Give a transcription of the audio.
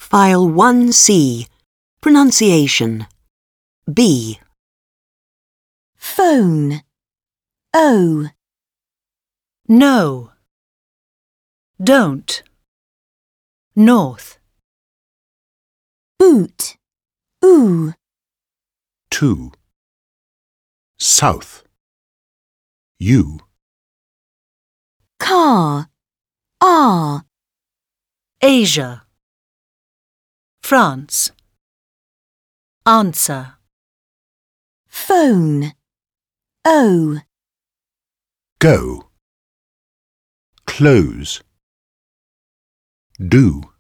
File 1C. Pronunciation. B. Phone. O. No. Don't. North. Boot. Oo. 2. South. U. Car. R. Asia. France. Answer. Phone. O. Go. Close. Do.